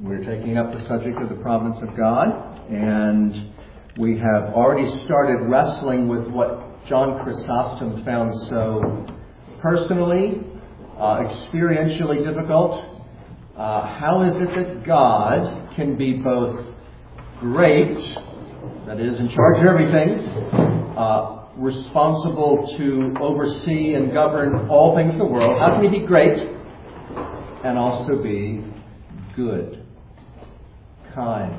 We're taking up the subject of the providence of God, and we have already started wrestling with what John Chrysostom found so personally, experientially difficult. How is it that God can be both great, that is, in charge of everything, responsible to oversee and govern all things in the world? How can He be great and also be good, kind,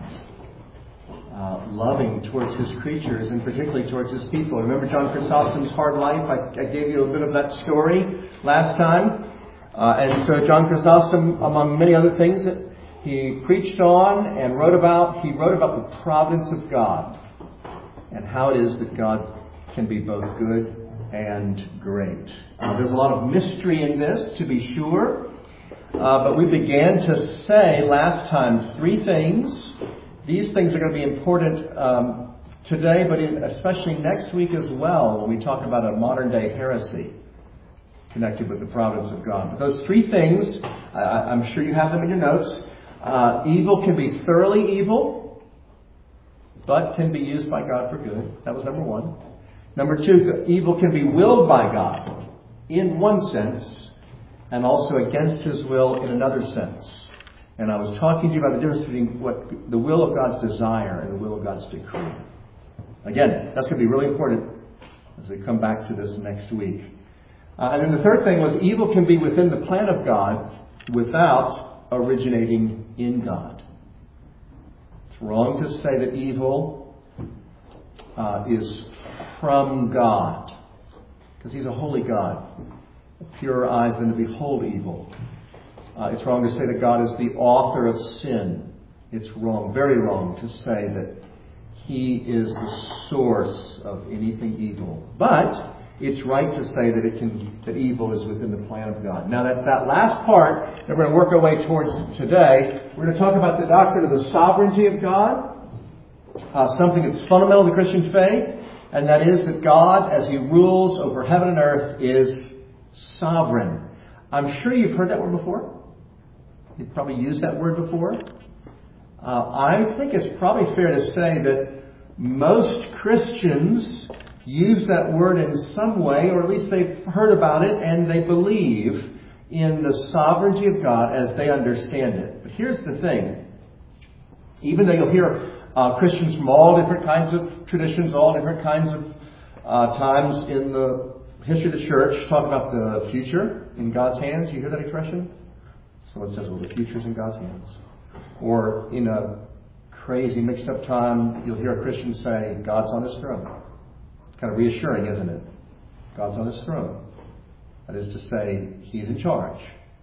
loving towards His creatures and particularly towards His people? Remember John Chrysostom's hard life? I gave you a bit of that story last time. And so John Chrysostom, among many other things that he preached on and wrote about the providence of God and how it is that God can be both good and great. There's a lot of mystery in this, to be sure. But we began to say last time three things. These things are going to be important today, but especially next week as well, when we talk about a modern day heresy connected with the providence of God. But those three things, I'm sure you have them in your notes. Evil can be thoroughly evil, but can be used by God for good. That was number one. Number two, evil can be willed by God in one sense, and also against His will in another sense. And I was talking to you about the difference between what the will of God's desire and the will of God's decree. Again, that's going to be really important as we come back to this next week. And then the third thing was evil can be within the plan of God without originating in God. It's wrong to say that evil is from God, because He's a holy God. Purer eyes than to behold evil. It's wrong to say that God is the author of sin. It's wrong, very wrong, to say that He is the source of anything evil. But it's right to say that evil is within the plan of God. Now that's that last part that we're going to work our way towards today. We're going to talk about the doctrine of the sovereignty of God, something that's fundamental to the Christian faith, and that is that God, as He rules over heaven and earth, is sovereign. I'm sure you've heard that word before. You've probably used that word before. I think it's probably fair to say that most Christians use that word in some way, or at least they've heard about it and they believe in the sovereignty of God as they understand it. But here's the thing. Even though you'll hear Christians from all different kinds of traditions, all different kinds of times in the history of the church talk about the future in God's hands. You hear that expression? Someone says, well, the future's in God's hands. Or in a crazy mixed up time, you'll hear a Christian say, God's on His throne. It's kind of reassuring, isn't it? God's on His throne. That is to say, He's in charge.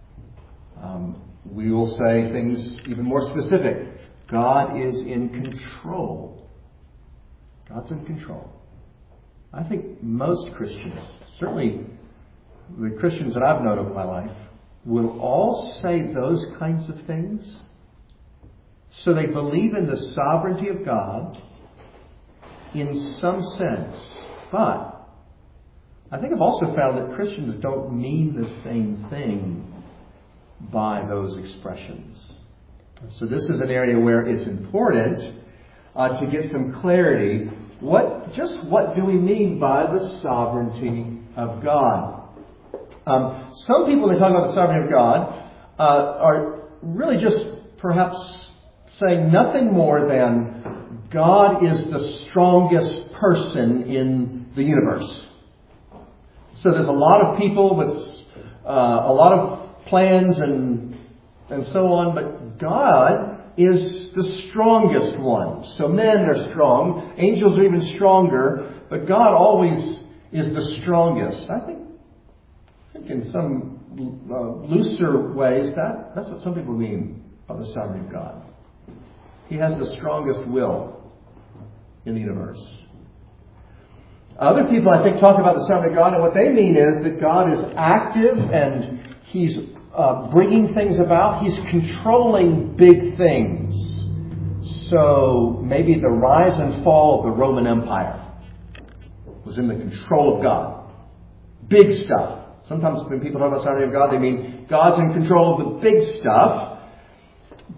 We will say things even more specific. God is in control. God's in control. I think most Christians, certainly the Christians that I've known over my life, will all say those kinds of things. So they believe in the sovereignty of God in some sense. But I think I've also found that Christians don't mean the same thing by those expressions. So this is an area where it's important to get some clarity. What do we mean by the sovereignty of God? Some people, when they talk about the sovereignty of God, are really just perhaps saying nothing more than God is the strongest person in the universe. So there's a lot of people with a lot of plans and so on, but God is the strongest one. So men are strong, angels are even stronger, but God always is the strongest. I think in some looser ways that's what some people mean by the sovereignty of God. He has the strongest will in the universe. Other people, I think, talk about the sovereignty of God, and what they mean is that God is active and He's bringing things about. He's controlling big things. So maybe the rise and fall of the Roman Empire was in the control of God. Big stuff. Sometimes when people talk about the sovereignty of God, they mean God's in control of the big stuff.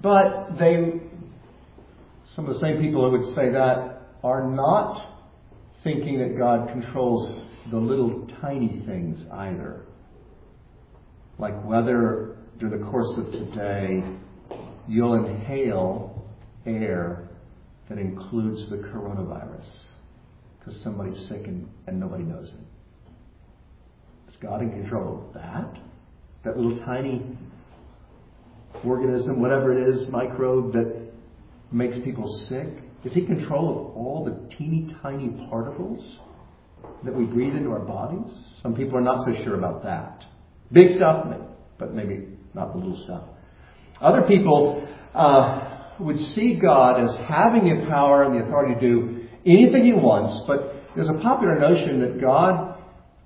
But some of the same people who would say that are not thinking that God controls the little tiny things either. Like whether during the course of today you'll inhale air that includes the coronavirus because somebody's sick and nobody knows it. Is God in control of that? That little tiny organism, whatever it is, microbe that makes people sick? Is He in control of all the teeny tiny particles that we breathe into our bodies? Some people are not so sure about that. Big stuff, but maybe not the little stuff. Other people would see God as having the power and the authority to do anything He wants, but there's a popular notion that God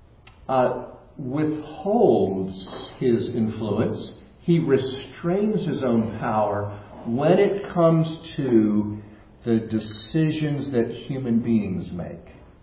withholds His influence. He restrains His own power when it comes to the decisions that human beings make.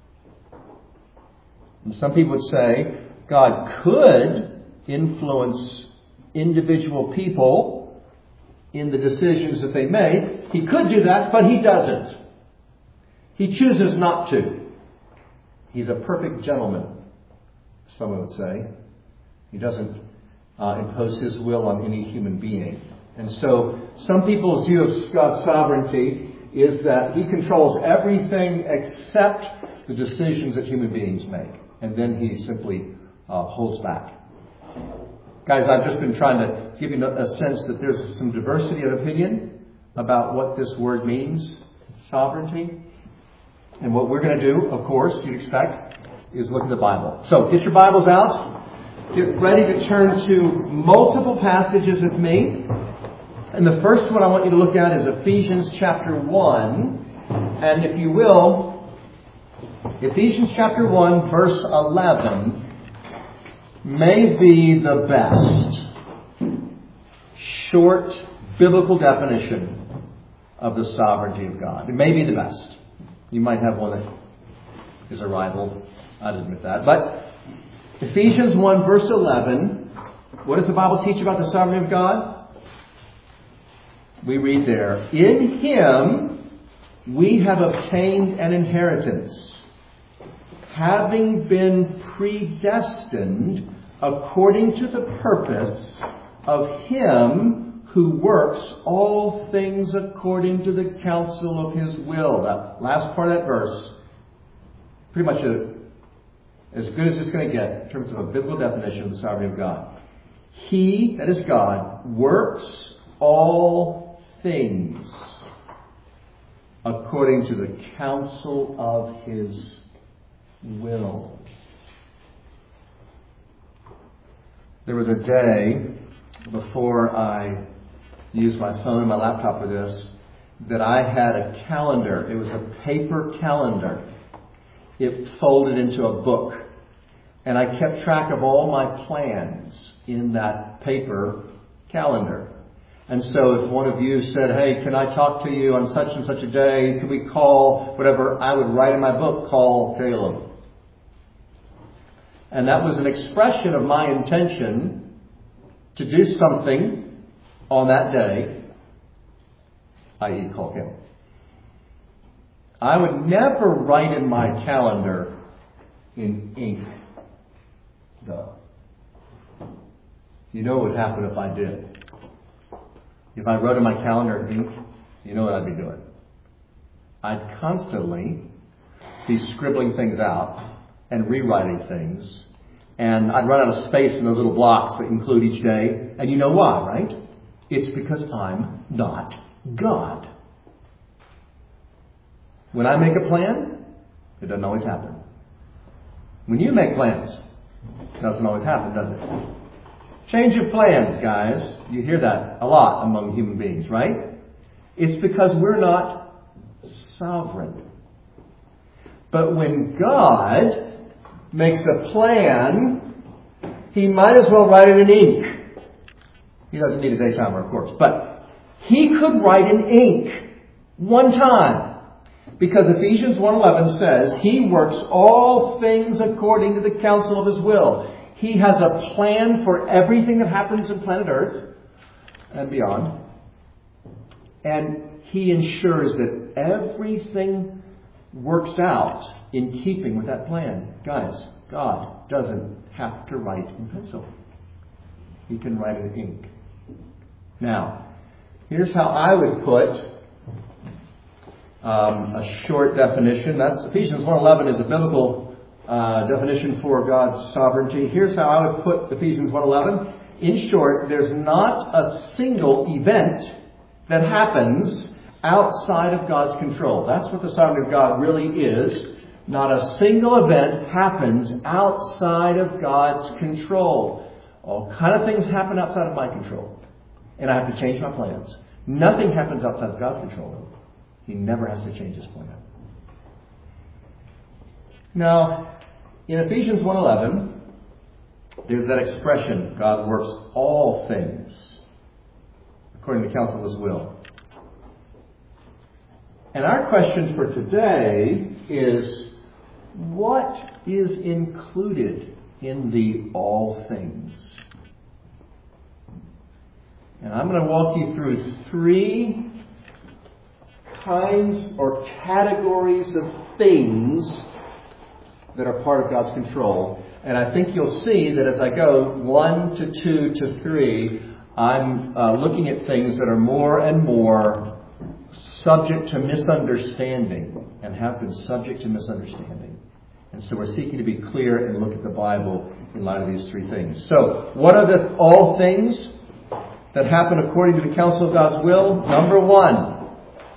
And some people would say God could influence individual people in the decisions that they make. He could do that, but He doesn't. He chooses not to. He's a perfect gentleman, someone would say. He doesn't impose His will on any human being. And so some people's view of God's sovereignty is that He controls everything except the decisions that human beings make. And then He simply holds back. Guys, I've just been trying to give you a sense that there's some diversity of opinion about what this word means, sovereignty. And what we're going to do, of course, you'd expect, is look at the Bible. So get your Bibles out. Get ready to turn to multiple passages with me. And the first one I want you to look at is Ephesians chapter 1. And if you will, Ephesians chapter 1, verse 11 may be the best short biblical definition of the sovereignty of God. It may be the best. You might have one that is a rival. I'd admit that. But Ephesians 1, verse 11, what does the Bible teach about the sovereignty of God? We read there, in Him we have obtained an inheritance, having been predestined according to the purpose of Him who works all things according to the counsel of His will. That last part of that verse, pretty much as good as it's going to get in terms of a biblical definition of the sovereignty of God. He, that is God, works all things according to the counsel of His will. There was a day before I used my phone and my laptop for this that I had a calendar. It was a paper calendar. It folded into a book. And I kept track of all my plans in that paper calendar. And so if one of you said, hey, can I talk to you on such and such a day? Can we call? Whatever, I would write in my book, call Caleb. And that was an expression of my intention to do something on that day, i.e. call Caleb. I would never write in my calendar in ink, though. You know what would happen if I did. If I wrote in my calendar in ink, you know what I'd be doing. I'd constantly be scribbling things out and rewriting things. And I'd run out of space in those little blocks that include each day. And you know why, right? It's because I'm not God. When I make a plan, it doesn't always happen. When you make plans, it doesn't always happen, does it? Change of plans, guys. You hear that a lot among human beings, right? It's because we're not sovereign. But when God makes a plan, He might as well write it in ink. He doesn't need a daytimer, of course. But He could write in ink one time. Because Ephesians 1:11 says, He works all things according to the counsel of His will. He has a plan for everything that happens in planet Earth and beyond. And He ensures that everything works out in keeping with that plan. Guys, God doesn't have to write in pencil. He can write in ink. Now, here's how I would put a short definition. That's Ephesians 1:11 is a biblical definition for God's sovereignty. Here's how I would put Ephesians 1:11. In short, there's not a single event that happens outside of God's control. That's what the sovereignty of God really is. Not a single event happens outside of God's control. All kind of things happen outside of my control. And I have to change my plans. Nothing happens outside of God's control. He never has to change his plan. Now, in Ephesians 1:11, there's that expression, God works all things according to the counsel of his will. And our question for today is, what is included in the all things? And I'm going to walk you through three kinds or categories of things that are part of God's control. And I think you'll see that as I go 1 to 2 to 3, I'm looking at things that are more and more subject to misunderstanding and have been subject to misunderstanding. And so we're seeking to be clear and look at the Bible in light of these three things. So, what are the all things that happen according to the counsel of God's will? Number one,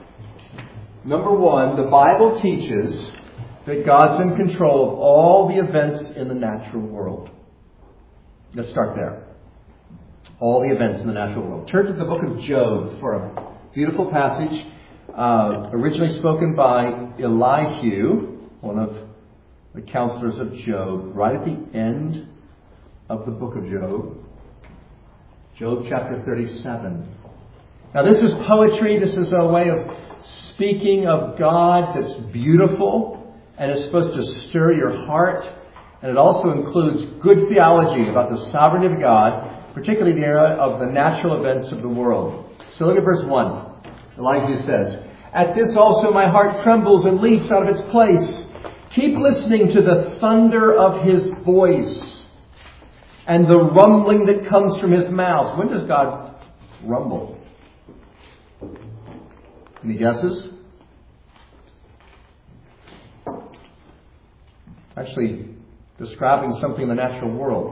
the Bible teaches that God's in control of all the events in the natural world. Let's start there. All the events in the natural world. Turn to the book of Job for a beautiful passage, originally spoken by Elihu, one of the counselors of Job, right at the end of the book of Job. Job chapter 37. Now this is poetry. This is a way of speaking of God that's beautiful and is supposed to stir your heart. And it also includes good theology about the sovereignty of God, particularly in the area of the natural events of the world. So look at verse 1. Elihu says, "At this also my heart trembles and leaps out of its place. Keep listening to the thunder of his voice and the rumbling that comes from his mouth." When does God rumble? Any guesses? Actually, describing something in the natural world.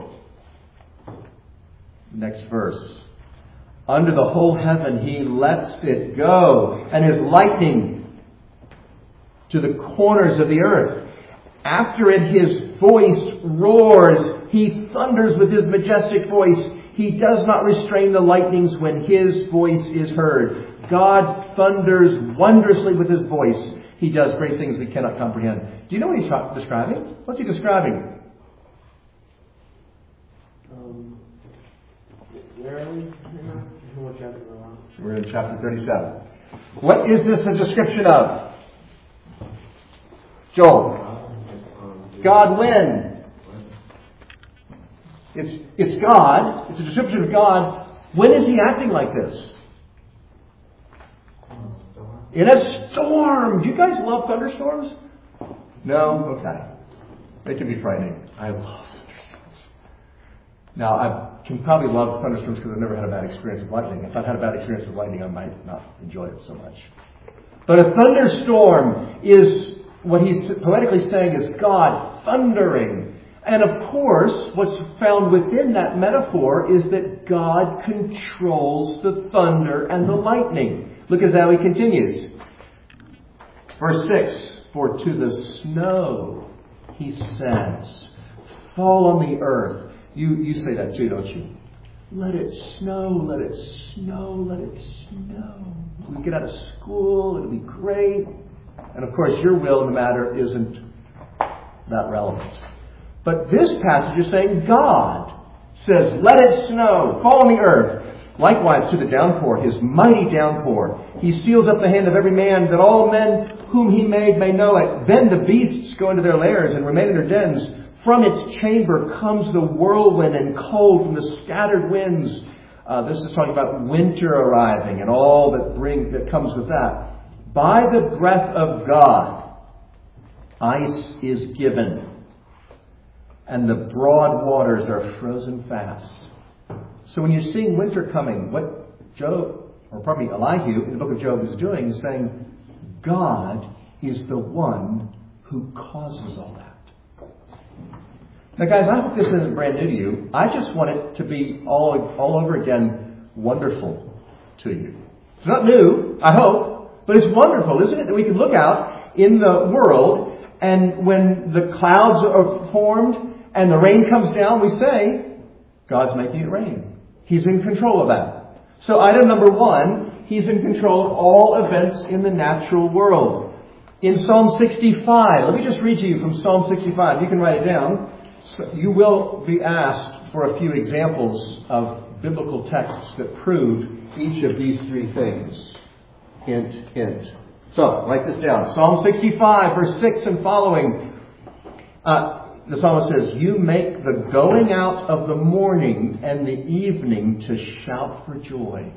Next verse. "Under the whole heaven he lets it go, and his lightning to the corners of the earth. After it his voice roars, he thunders with his majestic voice. He does not restrain the lightnings when his voice is heard." God thunders wondrously with his voice. He does great things we cannot comprehend. Do you know what he's describing? What's he describing? We're in chapter 37. What is this a description of? Joel. God when? It's God. It's a description of God. When is he acting like this? In a storm. Do you guys love thunderstorms? No? Okay. They can be frightening. I love thunderstorms. Now, I can probably love thunderstorms because I've never had a bad experience with lightning. If I've had a bad experience with lightning, I might not enjoy it so much. But a thunderstorm is what he's poetically saying is God thundering. And of course, what's found within that metaphor is that God controls the thunder and the lightning. Look at how he continues. Verse 6, "For to the snow, he says, fall on the earth." You say that too, don't you? Let it snow, let it snow, let it snow. When we get out of school, it'll be great. And of course, your will in the matter isn't that relevant. But this passage is saying God says, let it snow, fall on the earth. Likewise to the downpour, his mighty downpour. He seals up the hand of every man, that all men whom he made may know it. Then the beasts go into their lairs and remain in their dens. From its chamber comes the whirlwind and cold from the scattered winds. This is talking about winter arriving and all that comes with that. By the breath of God, ice is given, and the broad waters are frozen fast. So when you're seeing winter coming, what Job, or probably Elihu in the book of Job is doing is saying, God is the one who causes all that. Now guys, I hope this isn't brand new to you. I just want it to be all over again wonderful to you. It's not new, I hope, but it's wonderful, isn't it? That we can look out in the world, and when the clouds are formed and the rain comes down, we say, God's making it rain. He's in control of that. So item number 1, He's in control of all events in the natural world. In Psalm 65, let me just read to you from Psalm 65. You can write it down. So you will be asked for a few examples of biblical texts that prove each of these 3 things. Hint, hint. So, write this down. Psalm 65, verse 6 and following. The psalmist says, You make the going out of the morning and the evening to shout for joy.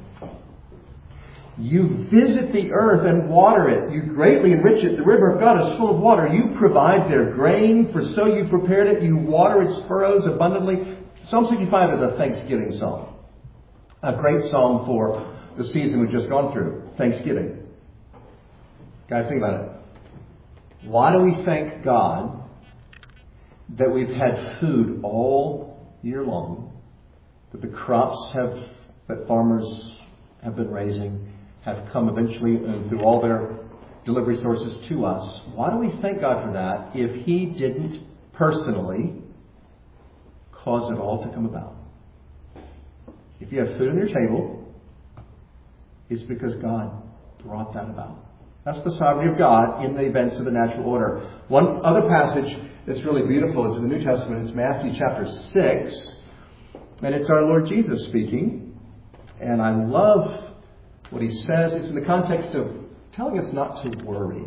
You visit the earth and water it. You greatly enrich it. The river of God is full of water. You provide their grain, for so you prepared it. You water its furrows abundantly. Psalm 65 is a Thanksgiving psalm. A great psalm for the season we've just gone through, Thanksgiving. Guys, think about it. Why do we thank God that we've had food all year long, that the crops that farmers have been raising have come eventually through all their delivery sources to us? Why do we thank God for that if He didn't personally cause it all to come about? If you have food on your table, it's because God brought that about. That's the sovereignty of God in the events of the natural order. One other passage that's really beautiful is in the New Testament. It's Matthew chapter 6. And it's our Lord Jesus speaking. And I love what He says. It's in the context of telling us not to worry.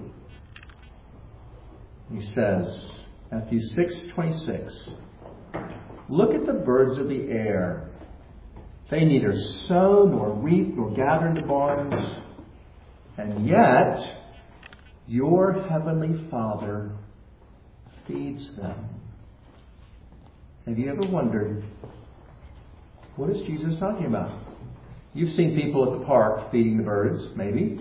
He says, Matthew 6:26, Look at the birds of the air. They neither sow nor reap nor gather into barns, and yet your heavenly Father feeds them. Have you ever wondered, what is Jesus talking about? You've seen people at the park feeding the birds, maybe.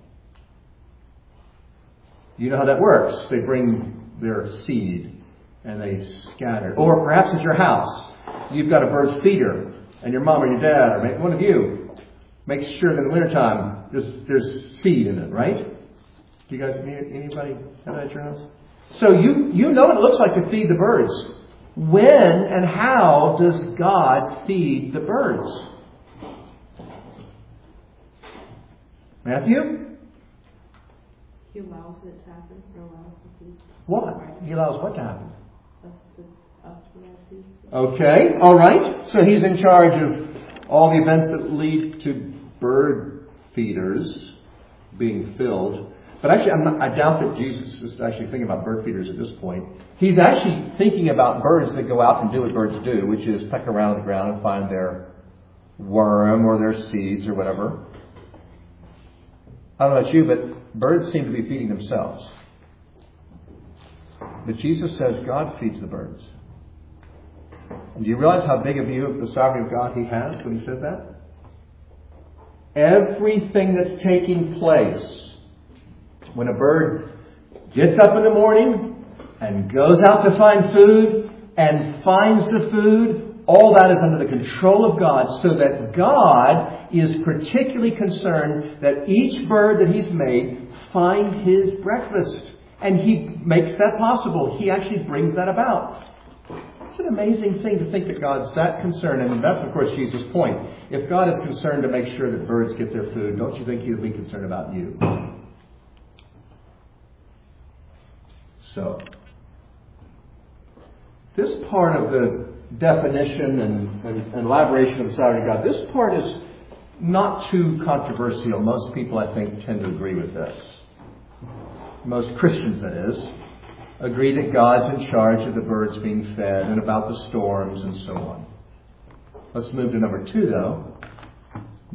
You know how that works. They bring their seed and they scatter. Or perhaps at your house, you've got a bird feeder, and your mom or your dad, or one of you, makes sure that in the wintertime there's seed in it, right? Do you guys, anybody have that at your house? So you know what it looks like to feed the birds. When and how does God feed the birds? Matthew? He allows it to happen, or allows the food. What? He allows what to happen? Us to provide food. Okay, all right. So He's in charge of all the events that lead to bird feeders being filled. But actually, I doubt that Jesus is actually thinking about bird feeders at this point. He's actually thinking about birds that go out and do what birds do, which is peck around the ground and find their worm or their seeds or whatever. I don't know about you, but birds seem to be feeding themselves. But Jesus says God feeds the birds. And do you realize how big a view of the sovereignty of God He has when He said that? Everything that's taking place when a bird gets up in the morning and goes out to find food and finds the food, all that is under the control of God, so that God is particularly concerned that each bird that He's made find his breakfast. And He makes that possible. He actually brings that about. It's an amazing thing to think that God's that concerned. And that's, of course, Jesus' point. If God is concerned to make sure that birds get their food, don't you think He'll be concerned about you? So, this part of the definition and elaboration of the sovereignty of God, this part is not too controversial. Most people, I think, tend to agree with this. Most Christians, that is, agree that God's in charge of the birds being fed and about the storms and so on. Let's move to number 2, though.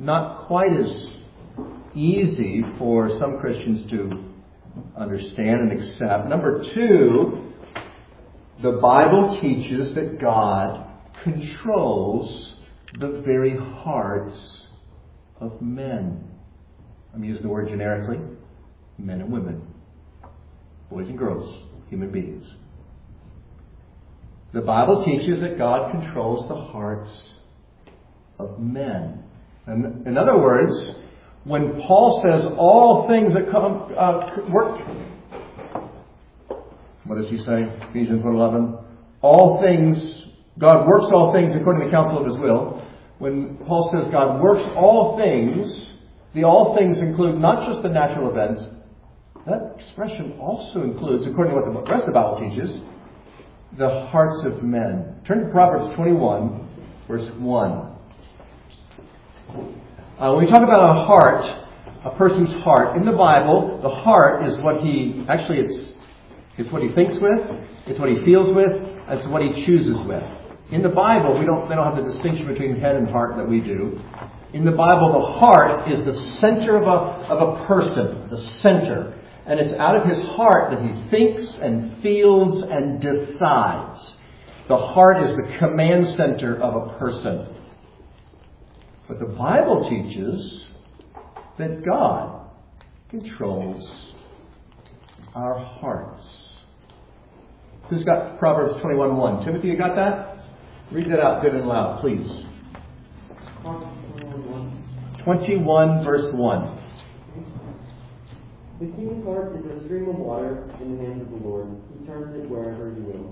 not quite as easy for some Christians to understand and accept. Number two, the Bible teaches that God controls the very hearts of men. I'm using the word generically. Men and women. Boys and girls. Human beings. The Bible teaches that God controls the hearts of men. And in other words, when Paul says all things that come work, what does he say? Ephesians 1:11. All things, God works all things according to the counsel of His will. When Paul says God works all things, the all things include not just the natural events. That expression also includes, according to what the rest of the Bible teaches, the hearts of men. Turn to Proverbs 21, verse 1. When we talk about a heart, a person's heart, in the Bible, the heart is what it's what he thinks with, it's what he feels with, it's what he chooses with. In the Bible, they don't have the distinction between head and heart that we do. In the Bible, the heart is the center of a person, the center. And it's out of his heart that he thinks and feels and decides. The heart is the command center of a person. But the Bible teaches that God controls our hearts. Who's got Proverbs 21:1? Timothy, you got that? Read that out good and loud, please. 21 verse 1. The king's heart is a stream of water in the hands of the Lord. He turns it wherever He will.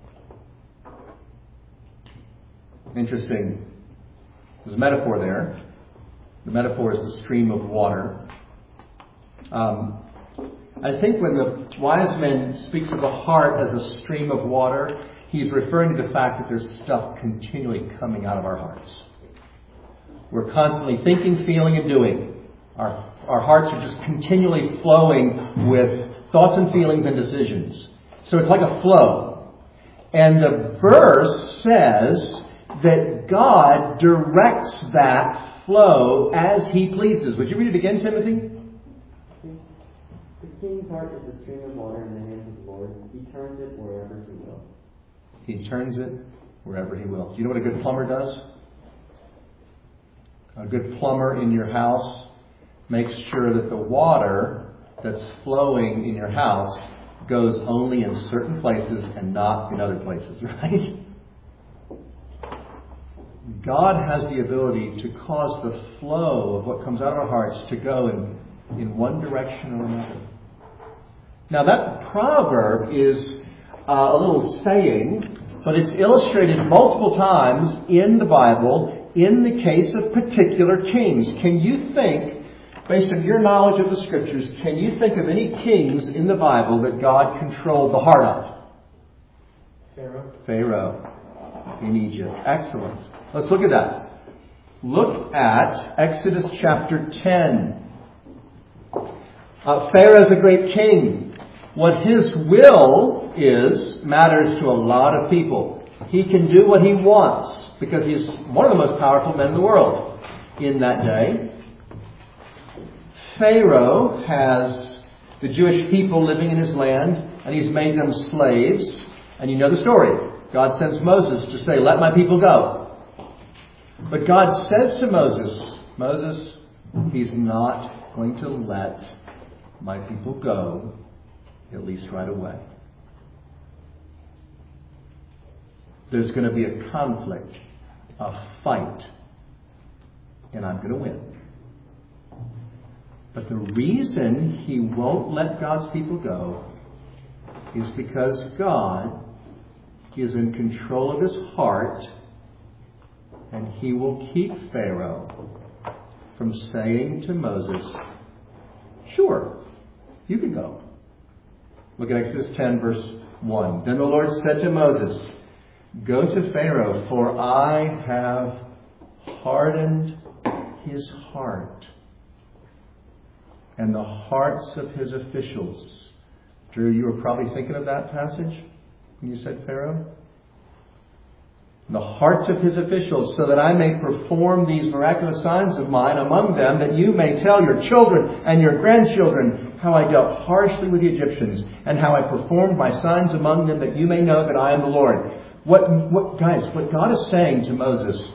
Interesting. There's a metaphor there. The metaphor is the stream of water. I think when the wise man speaks of the heart as a stream of water, he's referring to the fact that there's stuff continually coming out of our hearts. We're constantly thinking, feeling, and doing. Our hearts are just continually flowing with thoughts and feelings and decisions. So it's like a flow. And the verse says that God directs that flow as He pleases. Would you read it again, Timothy? The king's heart is a stream of water in the hands of the Lord. He turns it wherever He will. He turns it wherever He will. Do you know what a good plumber does? A good plumber in your house makes sure that the water that's flowing in your house goes only in certain places and not in other places, right? God has the ability to cause the flow of what comes out of our hearts to go in one direction or another. Now that proverb is a little saying, but it's illustrated multiple times in the Bible in the case of particular kings. Can you think, based on your knowledge of the Scriptures, can you think of any kings in the Bible that God controlled the heart of? Pharaoh in Egypt. Excellent. Let's look at that. Look at Exodus chapter 10. Pharaoh's a great king. What his will is matters to a lot of people. He can do what he wants because he's one of the most powerful men in the world in that day. Pharaoh has the Jewish people living in his land, and he's made them slaves. And you know the story. God sends Moses to say, "Let my people go." But God says to Moses, He's not going to let my people go, at least right away. There's going to be a conflict, a fight, and I'm going to win. But the reason He won't let God's people go is because God is in control of His heart, and He will keep Pharaoh from saying to Moses, "Sure, you can go." Look at Exodus 10, verse 1. Then the Lord said to Moses, "Go to Pharaoh, for I have hardened his heart and the hearts of his officials." Drew, you were probably thinking of that passage when you said Pharaoh. the hearts of his officials, so that I may perform these miraculous signs of mine among them, that you may tell your children and your grandchildren how I dealt harshly with the Egyptians, and how I performed my signs among them, that you may know that I am the Lord. What God is saying to Moses,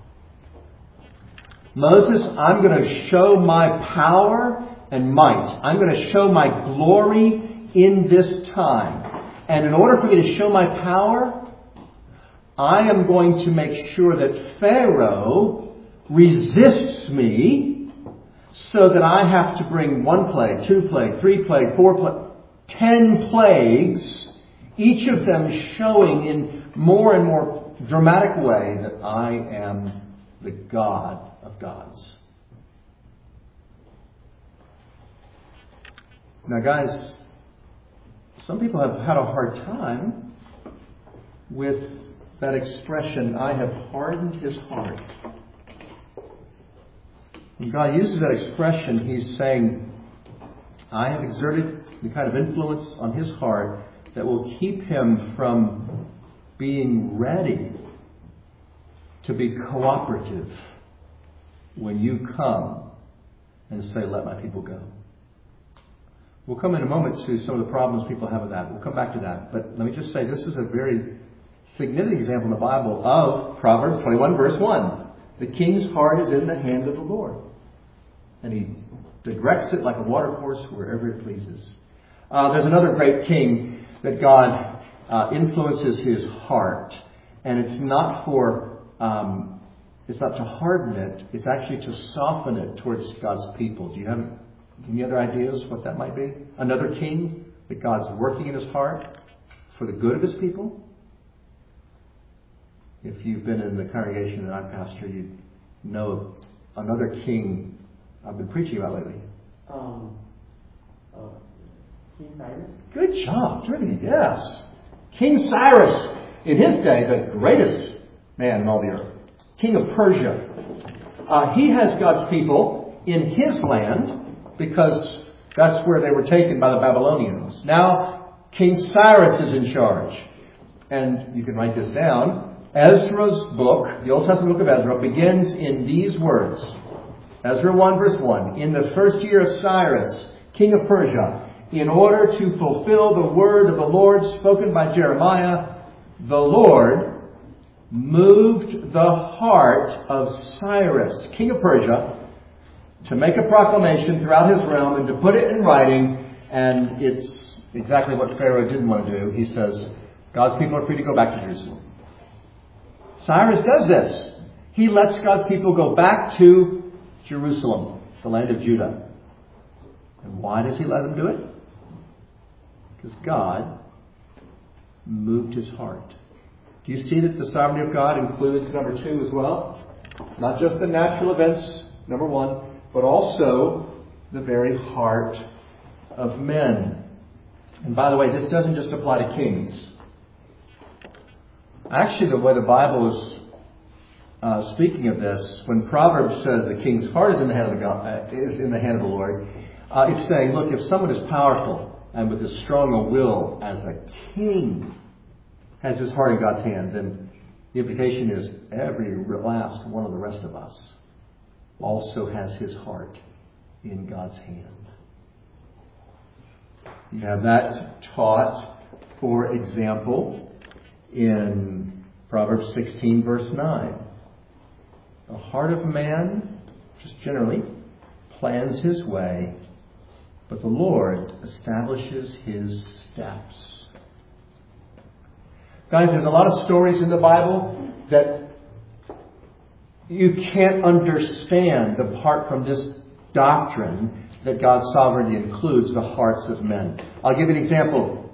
I'm going to show my power and might. I'm going to show my glory in this time. And in order for me to show my power, I am going to make sure that Pharaoh resists me, so that I have to bring 1 plague, 2 plague, 3 plague, 4 plague, 10 plagues, each of them showing in more and more dramatic way that I am the God of gods. Now guys, some people have had a hard time with that expression, I have hardened his heart. When God uses that expression, he's saying, I have exerted the kind of influence on his heart that will keep him from being ready to be cooperative when you come and say, let my people go. We'll come in a moment to some of the problems people have with that. We'll come back to that. But let me just say, this is a very significant example in the Bible of Proverbs 21 verse 1. The king's heart is in the hand of the Lord, and he directs it like a watercourse wherever it pleases. There's another great king that God influences his heart, and it's not to harden it. It's actually to soften it towards God's people. Do you have any other ideas what that might be? Another king that God's working in his heart for the good of his people? If you've been in the congregation that I pastor, you know another king I've been preaching about lately. King Cyrus? Good job, Trinity, yes. King Cyrus, in his day, the greatest man in all the earth. King of Persia. He has God's people in his land because that's where they were taken by the Babylonians. Now, King Cyrus is in charge. And you can write this down. Ezra's book, the Old Testament book of Ezra, begins in these words. Ezra 1 verse 1. In the first year of Cyrus, king of Persia, in order to fulfill the word of the Lord spoken by Jeremiah, the Lord moved the heart of Cyrus, king of Persia, to make a proclamation throughout his realm and to put it in writing. And it's exactly what Pharaoh didn't want to do. He says, God's people are free to go back to Jerusalem. Cyrus does this. He lets God's people go back to Jerusalem, the land of Judah. And why does he let them do it? Because God moved his heart. Do you see that the sovereignty of God includes number 2 as well? Not just the natural events, number 1, but also the very heart of men. And by the way, this doesn't just apply to kings. Actually, the way the Bible is speaking of this, when Proverbs says the king's heart is in the hand of God, is in the hand of the Lord, it's saying, look, if someone is powerful and with as strong a will as a king has his heart in God's hand, then the implication is every last one of the rest of us also has his heart in God's hand. You have that taught, for example, in Proverbs 16 verse 9. The heart of man, just generally, plans his way, but the Lord establishes his steps. Guys, there's a lot of stories in the Bible that you can't understand apart from this doctrine that God's sovereignty includes the hearts of men. I'll give you an example.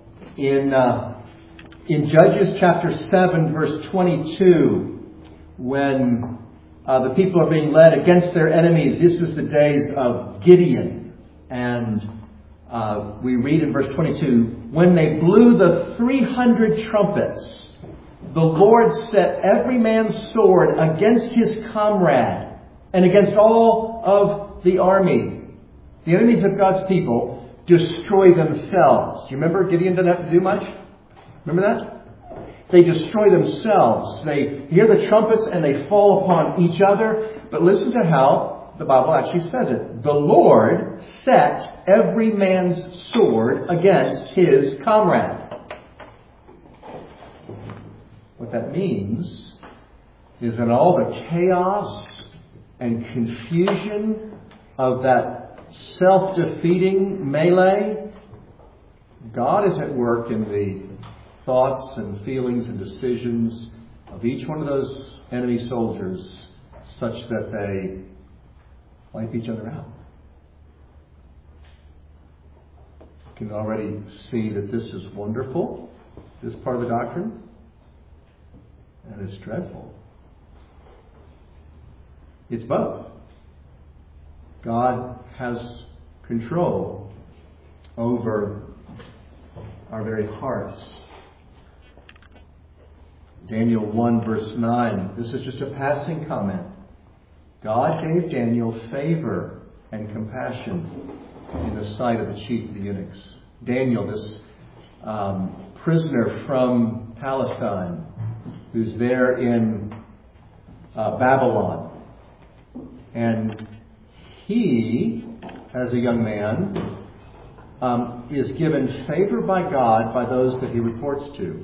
In Judges chapter 7 verse 22, when the people are being led against their enemies, this is the days of Gideon. And we read in verse 22, when they blew the 300 trumpets, the Lord set every man's sword against his comrade and against all of the army. The enemies of God's people destroy themselves. Do you remember Gideon didn't have to do much? Remember that? They destroy themselves. They hear the trumpets and they fall upon each other. But listen to how the Bible actually says it. The Lord set every man's sword against his comrade. What that means is in all the chaos and confusion of that self-defeating melee, God is at work in the thoughts and feelings and decisions of each one of those enemy soldiers such that they wipe each other out. You can already see that this is wonderful, this part of the doctrine, and it's dreadful. It's both. God has control over our very hearts. Daniel 1 verse 9. This is just a passing comment. God gave Daniel favor and compassion in the sight of the chief of the eunuchs. Daniel, this prisoner from Palestine, who's there in Babylon. And he, as a young man, is given favor by God by those that he reports to.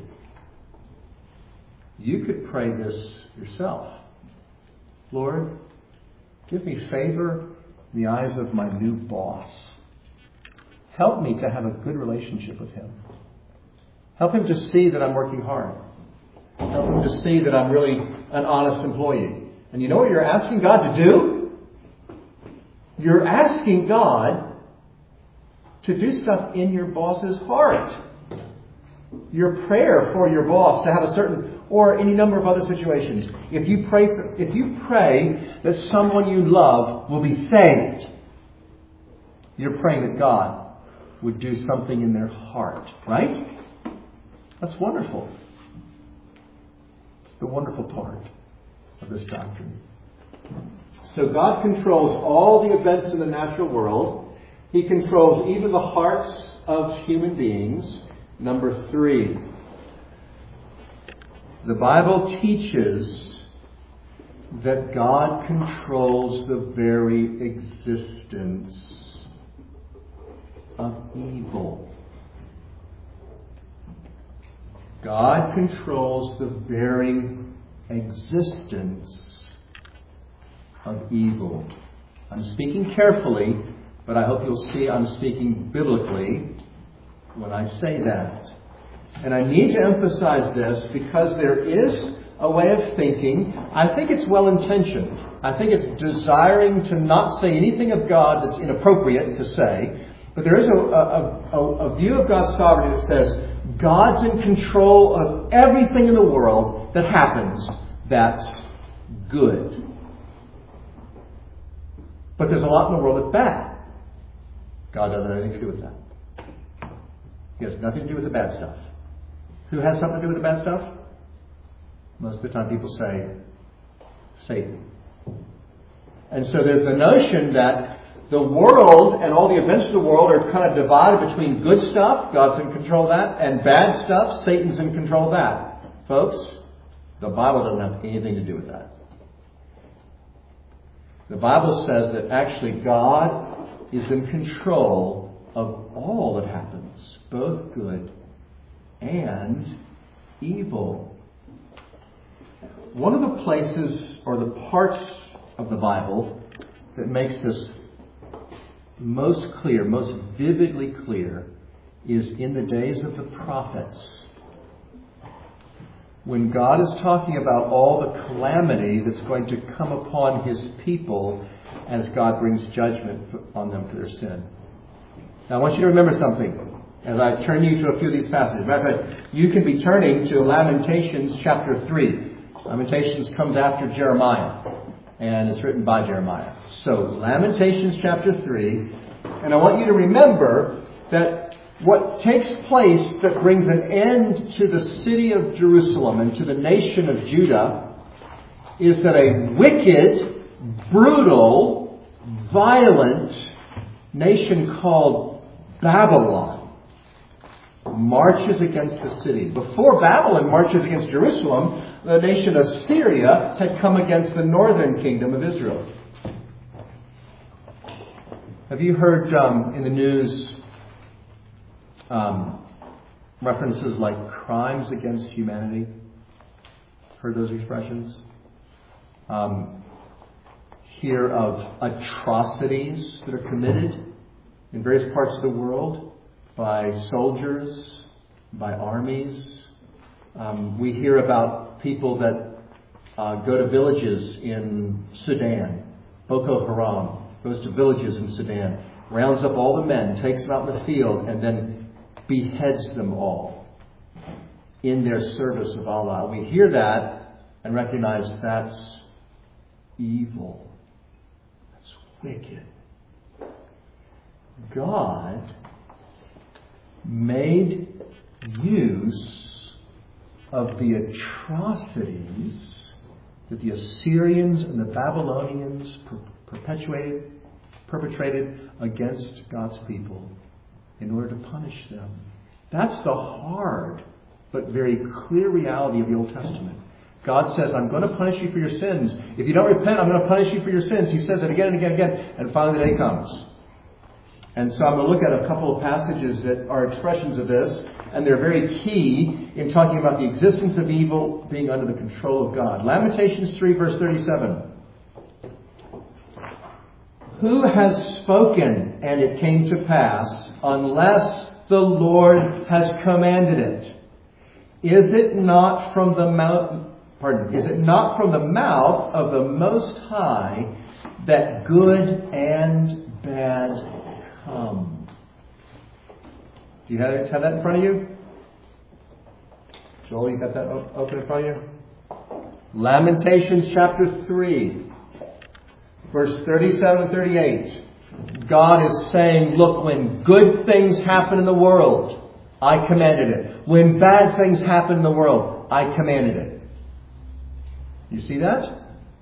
You could pray this yourself. Lord, give me favor in the eyes of my new boss. Help me to have a good relationship with him. Help him to see that I'm working hard. Help him to see that I'm really an honest employee. And you know what you're asking God to do? You're asking God to do stuff in your boss's heart. Your prayer for your boss to have a certain, or any number of other situations. If you pray that someone you love will be saved, you're praying that God would do something in their heart, right? That's wonderful. It's the wonderful part of this doctrine. So God controls all the events in the natural world. He controls even the hearts of human beings. Number 3. The Bible teaches that God controls the very existence of evil. God controls the very existence of evil. I'm speaking carefully, but I hope you'll see I'm speaking biblically when I say that. And I need to emphasize this because there is a way of thinking. I think it's well-intentioned. I think it's desiring to not say anything of God that's inappropriate to say. But there is a view of God's sovereignty that says God's in control of everything in the world that happens that's good. But there's a lot in the world that's bad. God doesn't have anything to do with that. He has nothing to do with the bad stuff. Who has something to do with the bad stuff? Most of the time people say Satan. And so there's the notion that the world and all the events of the world are kind of divided between good stuff, God's in control of that, and bad stuff, Satan's in control of that. Folks, the Bible doesn't have anything to do with that. The Bible says that actually God is in control of all that happens, both good and evil. One of the places or the parts of the Bible that makes this most clear, most vividly clear, is in the days of the prophets. When God is talking about all the calamity that's going to come upon His people as God brings judgment on them for their sin. Now I want you to remember something as I turn you to a few of these passages. Matter of fact, you can be turning to Lamentations chapter 3. Lamentations comes after Jeremiah, and it's written by Jeremiah. So, Lamentations chapter 3, and I want you to remember that what takes place that brings an end to the city of Jerusalem and to the nation of Judah is that a wicked, brutal, violent nation called Babylon marches against the cities. Before Babylon marches against Jerusalem, the nation of Syria had come against the northern kingdom of Israel. Have you heard in the news references like crimes against humanity? Heard those expressions? Hear of atrocities that are committed in various parts of the world by soldiers, by armies. We hear about people that go to villages in Sudan. Boko Haram goes to villages in Sudan, rounds up all the men, takes them out in the field, and then beheads them all in their service of Allah. We hear that and recognize that's evil. That's wicked. God made use of the atrocities that the Assyrians and the Babylonians perpetrated against God's people in order to punish them. That's the hard but very clear reality of the Old Testament. God says, I'm going to punish you for your sins. If you don't repent, I'm going to punish you for your sins. He says it again and again and again. And finally the day comes. And so I'm going to look at a couple of passages that are expressions of this. And they're very key in talking about the existence of evil being under the control of God. Lamentations 3 verse 37. Who has spoken and it came to pass unless the Lord has commanded it? Is it not from the mouth of the Most High that good and bad come? Do you have that in front of you? Joel, you got that open in front of you? Lamentations chapter 3, verse 37 and 38. God is saying, look, when good things happen in the world, I commanded it. When bad things happen in the world, I commanded it. You see that?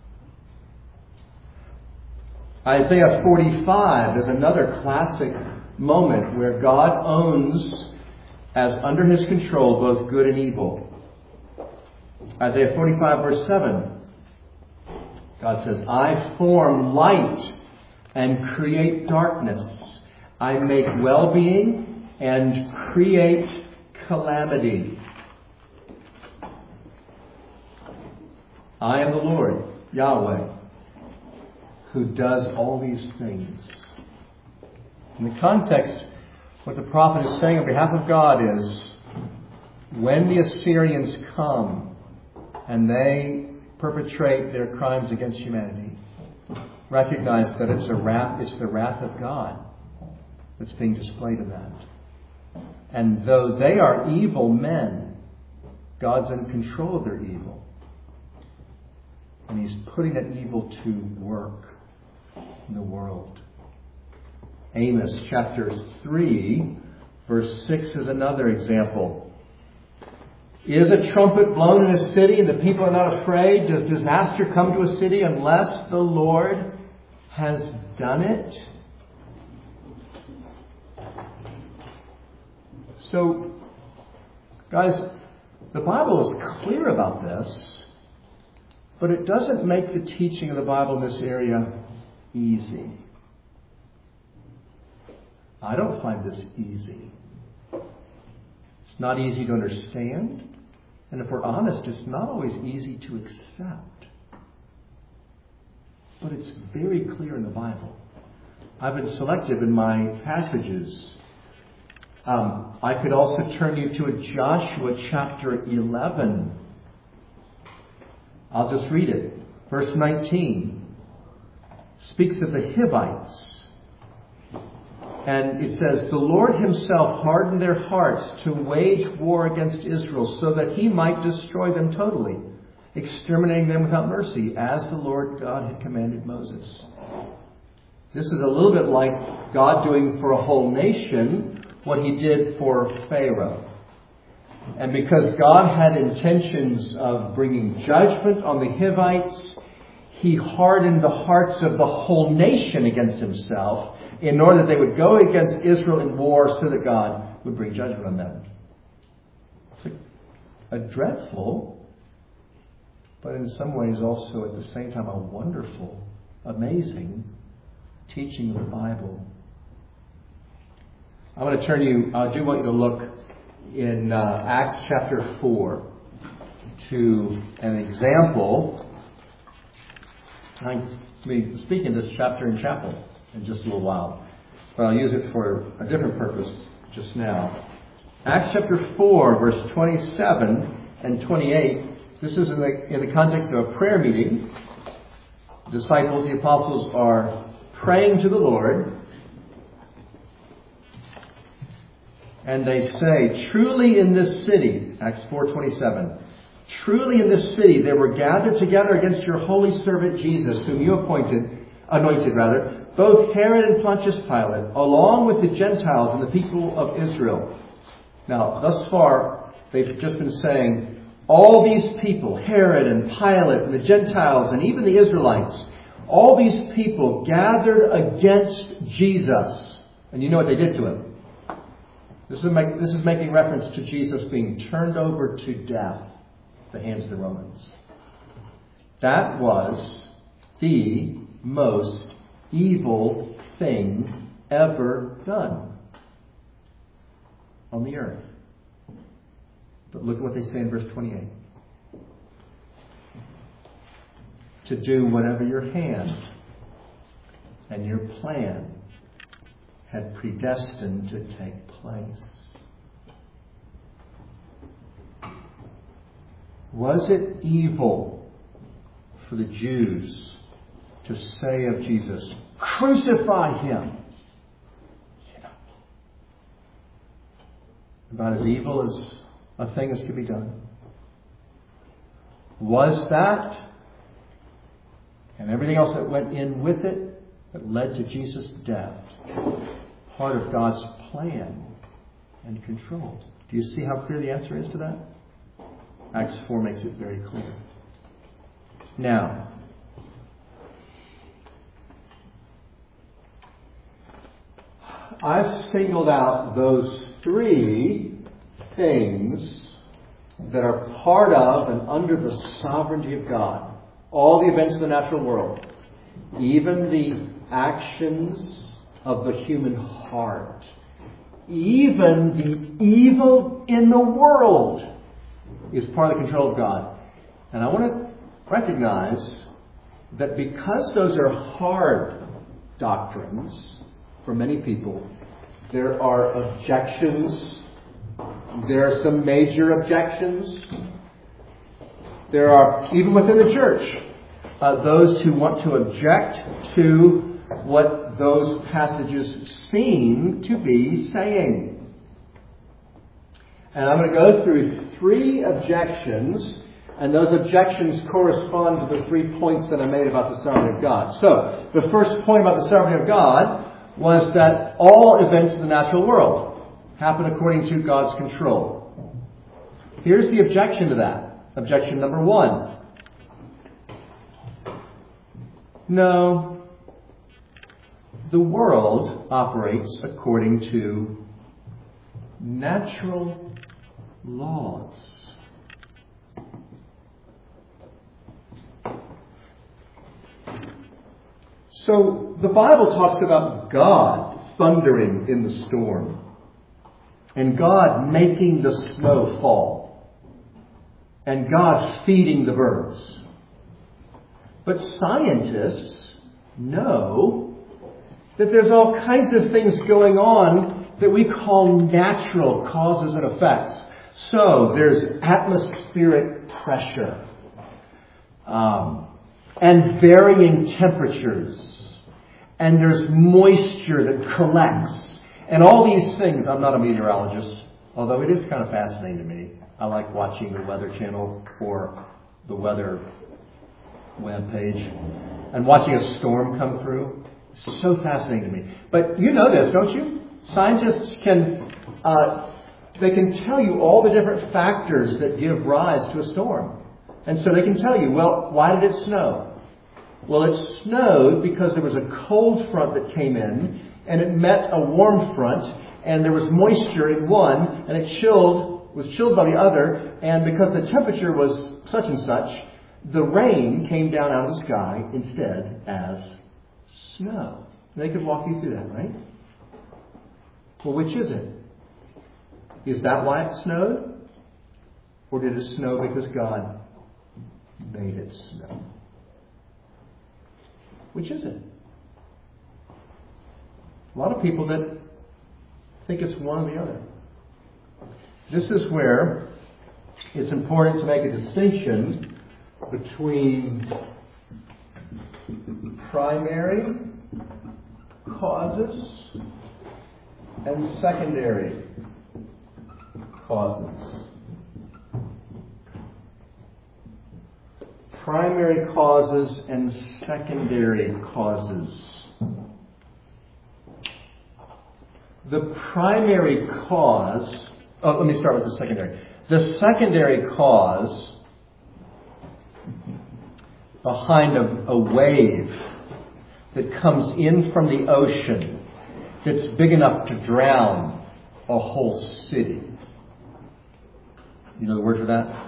Isaiah 45 is another classic moment where God owns as under His control both good and evil. Isaiah 45 verse 7. God says, I form light and create darkness. I make well-being and create calamity. I am the Lord, Yahweh, who does all these things. In the context, what the prophet is saying on behalf of God is, when the Assyrians come and they perpetrate their crimes against humanity, recognize that it's the wrath of God that's being displayed in that. And though they are evil men, God's in control of their evil. And He's putting that evil to work in the world. Amos chapter 3, verse 6 is another example. Is a trumpet blown in a city and the people are not afraid? Does disaster come to a city unless the Lord has done it? So, guys, the Bible is clear about this, but it doesn't make the teaching of the Bible in this area easy. I don't find this easy. It's not easy to understand. And if we're honest, it's not always easy to accept. But it's very clear in the Bible. I've been selective in my passages. I could also turn you to Joshua chapter 11. I'll just read it. Verse 19 speaks of the Hivites. And it says, the Lord Himself hardened their hearts to wage war against Israel so that He might destroy them totally, exterminating them without mercy, as the Lord God had commanded Moses. This is a little bit like God doing for a whole nation what He did for Pharaoh. And because God had intentions of bringing judgment on the Hivites, He hardened the hearts of the whole nation against Himself in order that they would go against Israel in war so that God would bring judgment on them. a dreadful, but in some ways also at the same time a wonderful, amazing teaching of the Bible. I want to turn you, I do want you to look in Acts chapter 4 to an example. I'm speaking this chapter in chapel in just a little while, but I'll use it for a different purpose just now. Acts chapter 4, verse 27 and 28. This is in the context of a prayer meeting. The disciples, the apostles, are praying to the Lord. And they say, truly in this city, Acts 4:27, truly in this city there were gathered together against your holy servant Jesus, whom you anointed, both Herod and Pontius Pilate, along with the Gentiles and the people of Israel. Now, thus far, they've just been saying, all these people, Herod and Pilate and the Gentiles and even the Israelites, all these people gathered against Jesus. And you know what they did to him. This is making reference to Jesus being turned over to death at the hands of the Romans. That was the most evil thing ever done on the earth. But look at what they say in verse 28. To do whatever your hand and your plan had predestined to take place. Was it evil for the Jews to say of Jesus, crucify him? About as evil as a thing as could be done. Was that, and everything else that went in with it, that led to Jesus' death, part of God's plan and control? Do you see how clear the answer is to that? Acts 4 makes it very clear. Now, I've singled out those three things that are part of and under the sovereignty of God. All the events of the natural world, even the actions of the human heart, even the evil in the world is part of the control of God. And I want to recognize that because those are hard doctrines for many people, there are objections. There are some major objections. There are, even within the church, those who want to object to what those passages seem to be saying. And I'm going to go through three objections, and those objections correspond to the 3 points that I made about the sovereignty of God. So, the first point about the sovereignty of God was that all events in the natural world happen according to God's control. Here's the objection to that. Objection number 1. No, the world operates according to natural laws. So the Bible talks about God thundering in the storm and God making the snow fall and God feeding the birds. But scientists know that there's all kinds of things going on that we call natural causes and effects. So there's atmospheric pressure and varying temperatures, and there's moisture that collects, and all these things. I'm not a meteorologist, although it is kind of fascinating to me. I like watching the Weather Channel or the weather webpage and watching a storm come through. It's so fascinating to me. But you know this, don't you? Scientists can tell you all the different factors that give rise to a storm. And so they can tell you, well, why did it snow? Well, it snowed because there was a cold front that came in and it met a warm front and there was moisture in one and it chilled was chilled by the other, and because the temperature was such and such, the rain came down out of the sky instead as snow. They could walk you through that, right? Well, which is it? Is that why it snowed? Or did it snow because God made it snow? Which is it? A lot of people that think it's one or the other. This is where it's important to make a distinction between primary causes and secondary causes. Primary causes and secondary causes. The primary cause... let me start with the secondary. The secondary cause behind a wave that comes in from the ocean that's big enough to drown a whole city. You know the word for that?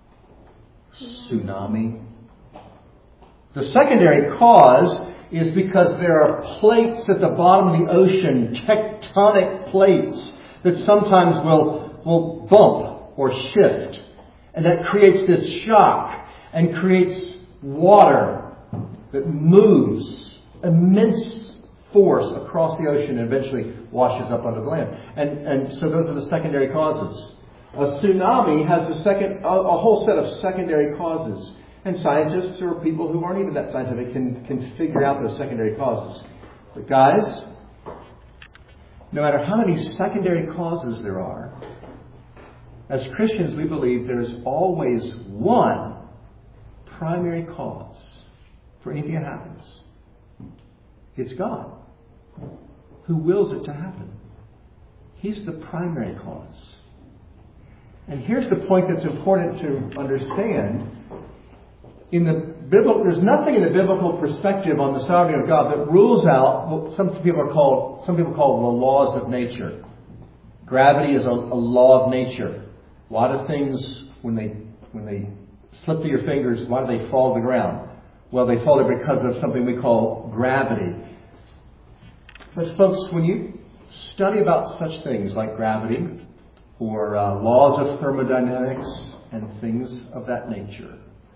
Tsunami. The secondary cause is because there are plates at the bottom of the ocean, tectonic plates, that sometimes will bump or shift. And that creates this shock and creates water that moves immense force across the ocean and eventually washes up onto the land. And so those are the secondary causes. A tsunami has a whole set of secondary causes. And scientists or people who aren't even that scientific can figure out those secondary causes. But guys, no matter how many secondary causes there are, as Christians we believe there's always one primary cause for anything that happens. It's God who wills it to happen. He's the primary cause. And here's the point that's important to understand. There's nothing in the biblical perspective on the sovereignty of God that rules out what some people call the laws of nature. Gravity is a law of nature. A lot of things, when they slip through your fingers, why do they fall to the ground? Well, they fall there because of something we call gravity. But folks, when you study about such things like gravity or laws of thermodynamics and things of that nature,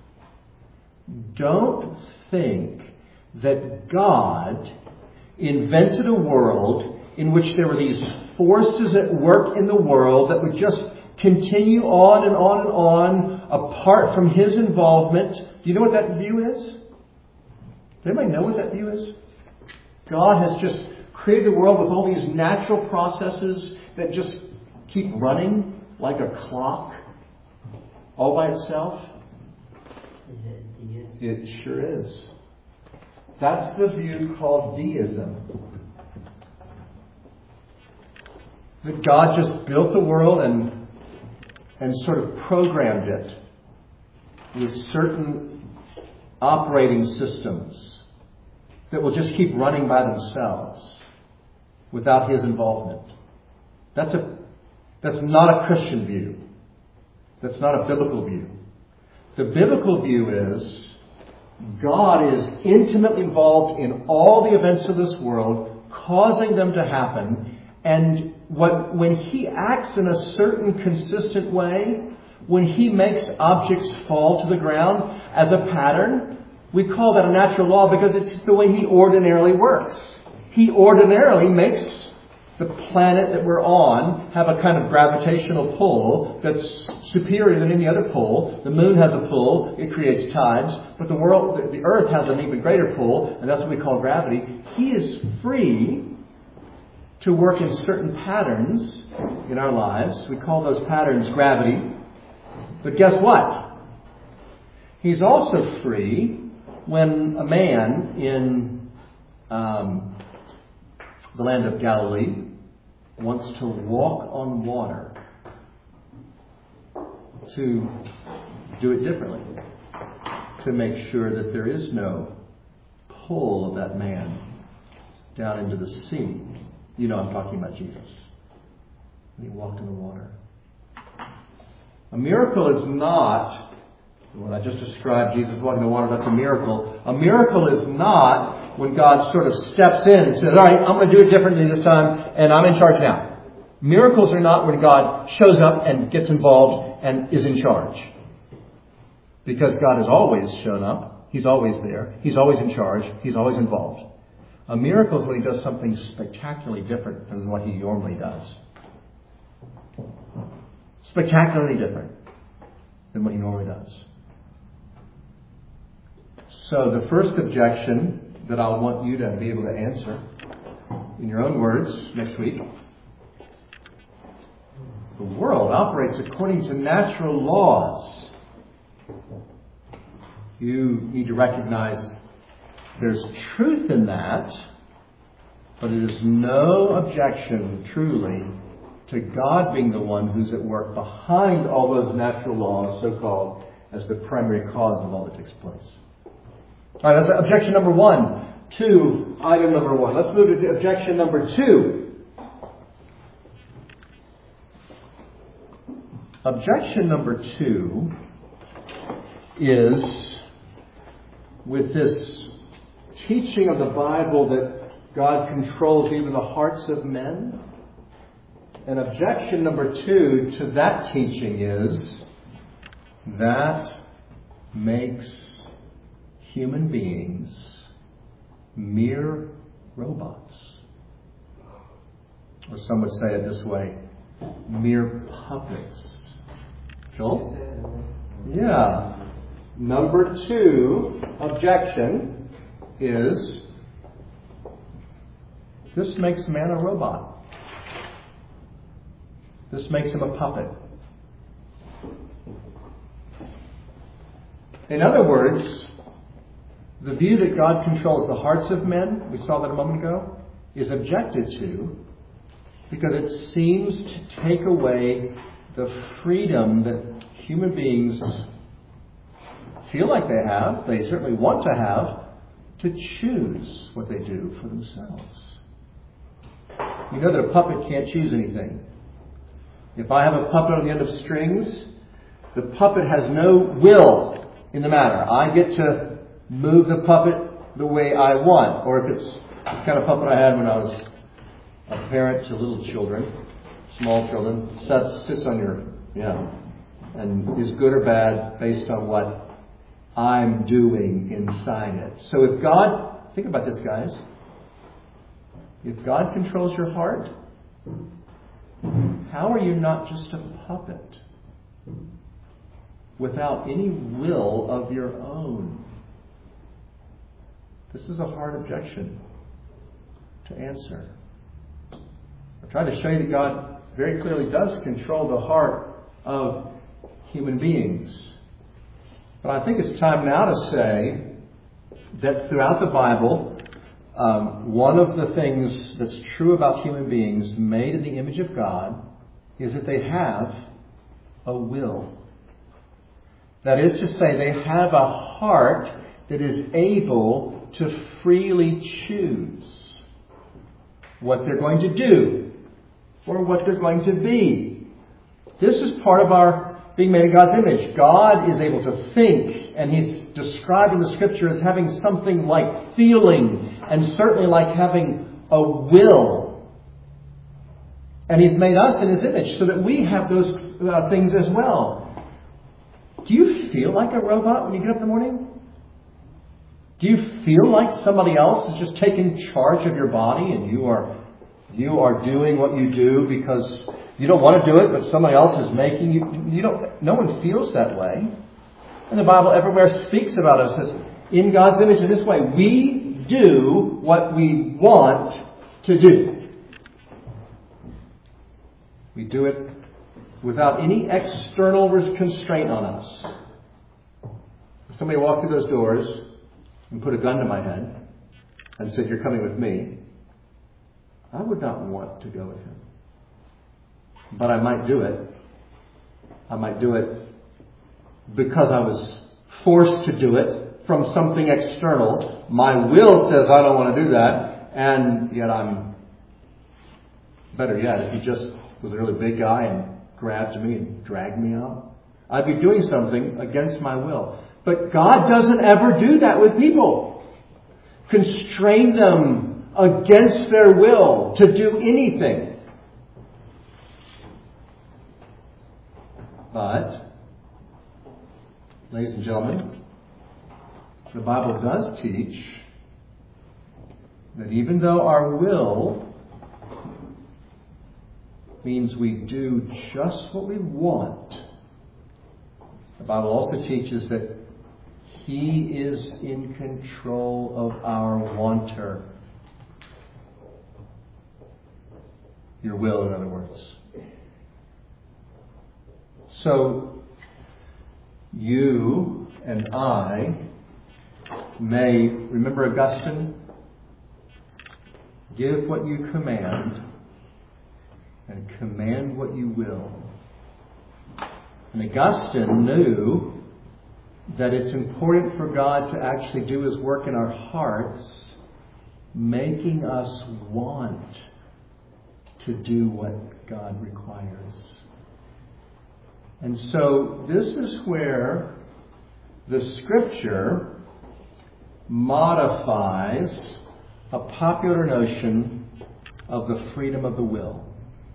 don't think that God invented a world in which there were these forces at work in the world that would just continue on and on and on apart from His involvement. Do you know what that view is? Does anybody know what that view is? God has just created the world with all these natural processes that just keep running like a clock all by itself. Is it deism? It sure is. That's the view called deism. That God just built the world and sort of programmed it with certain operating systems that will just keep running by themselves without His involvement. That's not a Christian view. That's not a biblical view. The biblical view is God is intimately involved in all the events of this world, causing them to happen. And when He acts in a certain consistent way, when He makes objects fall to the ground as a pattern, we call that a natural law because it's the way He ordinarily works. He ordinarily makes the planet that we're on have a kind of gravitational pull that's superior than any other pull. The moon has a pull, it creates tides, but the earth has an even greater pull, and that's what we call gravity. He is free to work in certain patterns in our lives. We call those patterns gravity. But guess what? He's also free when a man in the land of Galilee wants to walk on water, to do it differently, to make sure that there is no pull of that man down into the sea. You know I'm talking about Jesus. When He walked in the water. A miracle is not what I just described, Jesus walking the water, that's a miracle. A miracle is not when God sort of steps in and says, all right, I'm going to do it differently this time, and I'm in charge now. Miracles are not when God shows up and gets involved and is in charge. Because God has always shown up. He's always there. He's always in charge. He's always involved. A miracle is when He does something spectacularly different than what He normally does. Spectacularly different than what He normally does. So the first objection that I'll want you to be able to answer in your own words next week. The world operates according to natural laws. You need to recognize there's truth in that, but it is no objection, truly, to God being the one who's at work behind all those natural laws, so-called, as the primary cause of all that takes place. All right, that's objection number 1 to item number 1. Let's move to objection number 2. Objection number 2 is with this teaching of the Bible that God controls even the hearts of men. And objection number 2 to that teaching is that makes human beings mere robots. Or some would say it this way, mere puppets. Joel? Yeah. Number 2 objection is this makes man a robot. This makes him a puppet. In other words, the view that God controls the hearts of men, we saw that a moment ago, is objected to because it seems to take away the freedom that human beings feel like they have, they certainly want to have, to choose what they do for themselves. You know that a puppet can't choose anything. If I have a puppet on the end of strings, the puppet has no will in the matter. I get to move the puppet the way I want. Or if it's the kind of puppet I had when I was a parent to little children, small children, sits on your, and is good or bad based on what I'm doing inside it. So if God, think about this, guys. If God controls your heart, how are you not just a puppet without any will of your own? This is a hard objection to answer. I tried to show you that God very clearly does control the heart of human beings. But I think it's time now to say that throughout the Bible, one of the things that's true about human beings made in the image of God is that they have a will. That is to say, they have a heart that is able to freely choose what they're going to do or what they're going to be. This is part of our being made in God's image. God is able to think, and He's described in the Scripture as having something like feeling, and certainly like having a will. And He's made us in His image so that we have those things as well. Do you feel like a robot when you get up in the morning? Do you feel like somebody else is just taking charge of your body and you are doing what you do because you don't want to do it, but somebody else is making you? No one feels that way. And the Bible everywhere speaks about us as in God's image in this way. We do what we want to do. We do it without any external constraint on us. If somebody walked through those doors and put a gun to my head and said, "You're coming with me," I would not want to go with him. But I might do it. I might do it because I was forced to do it from something external. My will says I don't want to do that, and yet better yet, if he just was a really big guy and grabbed me and dragged me out, I'd be doing something against my will. But God doesn't ever do that with people. Constrain them against their will to do anything. But, ladies and gentlemen, the Bible does teach that even though our will means we do just what we want, the Bible also teaches that He is in control of our wanter. Your will, in other words. So, you and I may, remember Augustine? Give what you command, and command what you will. And Augustine knew that it's important for God to actually do His work in our hearts, making us want to do what God requires. And so this is where the Scripture modifies a popular notion of the freedom of the will.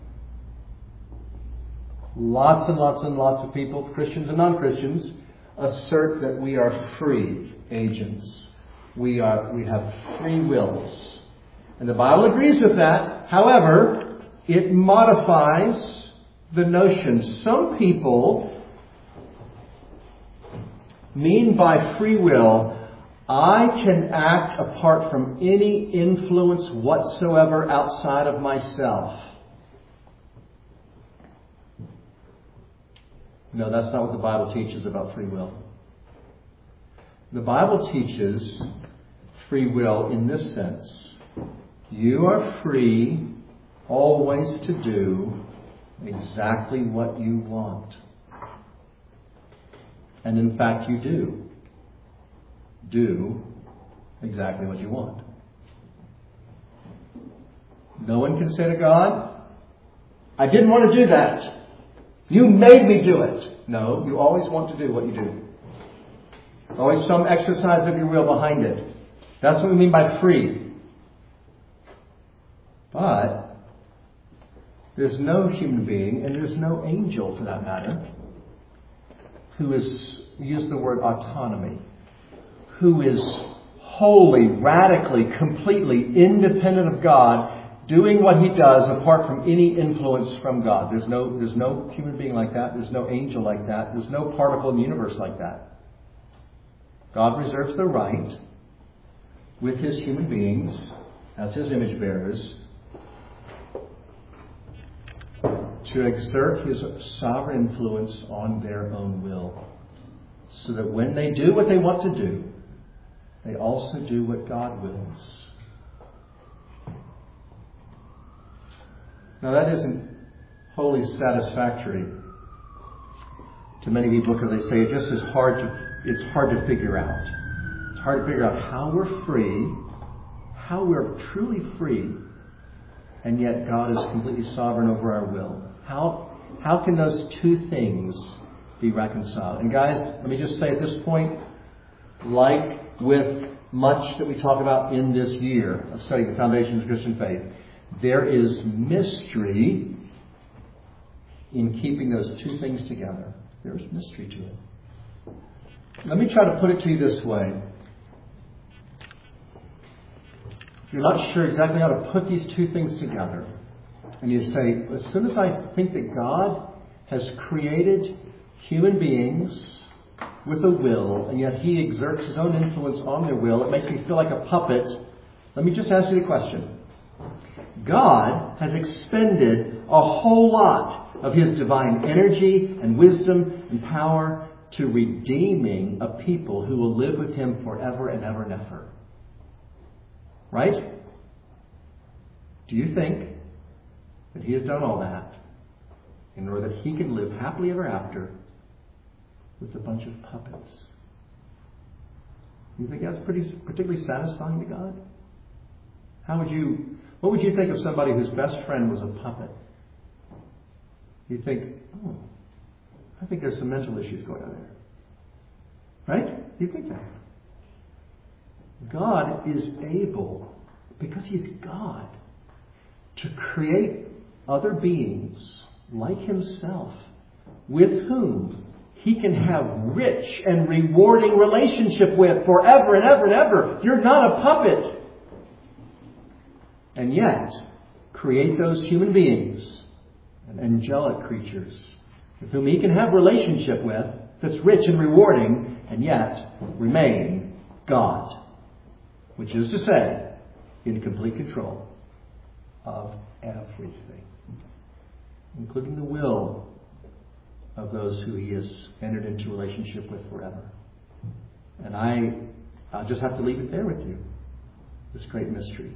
Lots and lots and lots of people, Christians and non-Christians, assert that we are free agents. We have free wills. And the Bible agrees with that. However, it modifies the notion. Some people mean by free will, I can act apart from any influence whatsoever outside of myself. No, that's not what the Bible teaches about free will. The Bible teaches free will in this sense. You are free always to do exactly what you want. And in fact, you do. Do exactly what you want. No one can say to God, I didn't want to do that. You made me do it. No, you always want to do what you do. Always some exercise of your will behind it. That's what we mean by free. But there's no human being, and there's no angel for that matter, who is, use the word autonomy, who is wholly, radically, completely independent of God, doing what He does apart from any influence from God. There's no human being like that. There's no angel like that. There's no particle in the universe like that. God reserves the right, with His human beings, as His image bearers, to exert His sovereign influence on their own will. So that when they do what they want to do, they also do what God wills. Now that isn't wholly satisfactory to many people, because they say it just is hard to figure out. It's hard to figure out how we're free, how we're truly free, and yet God is completely sovereign over our will. How can those two things be reconciled? And guys, let me just say at this point, like with much that we talk about in this year of studying the foundations of Christian faith, there is mystery in keeping those two things together. There's mystery to it. Let me try to put it to you this way. If you're not sure exactly how to put these two things together, and you say, as soon as I think that God has created human beings with a will, and yet He exerts His own influence on their will, it makes me feel like a puppet. Let me just ask you the question. God has expended a whole lot of His divine energy and wisdom and power to redeeming a people who will live with Him forever and ever and ever. Right? Do you think that He has done all that in order that He can live happily ever after with a bunch of puppets? Do you think that's particularly satisfying to God? What would you think of somebody whose best friend was a puppet? You think, oh, I think there's some mental issues going on there. Right? You think that. God is able, because He's God, to create other beings like Himself with whom He can have rich and rewarding relationship with forever and ever and ever. You're not a puppet. And yet, create those human beings and angelic creatures with whom He can have relationship with that's rich and rewarding, and yet remain God. Which is to say, in complete control of everything, including the will of those who He has entered into relationship with forever. And I'll just have to leave it there with you, this great mystery.